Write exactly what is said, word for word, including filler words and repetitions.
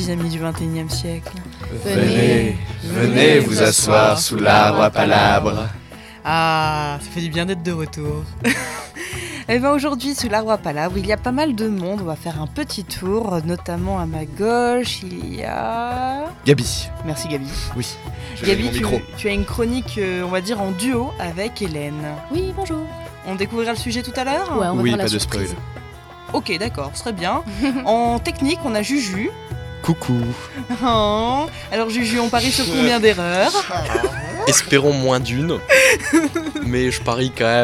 petits amis du vingt et unième siècle. Venez, venez vous asseoir sous l'arbre à palabres. Ah, ça fait du bien d'être de retour. Et bien aujourd'hui, sous l'arbre à palabres, il y a pas mal de monde. On va faire un petit tour, notamment à ma gauche, il y a... Gabi. Merci Gabi. Oui, je Gabi, mon tu, micro. tu as une chronique, euh, on va dire, en duo avec Hélène. Oui, bonjour. On découvrira le sujet tout à l'heure ? Ouais, on va Oui, faire la pas de surprise. spoil. Ok, d'accord, très bien. En technique, on a Juju. Coucou. Oh. Alors Juju, on parie sur combien d'erreurs ? Espérons moins d'une, mais je parie quand même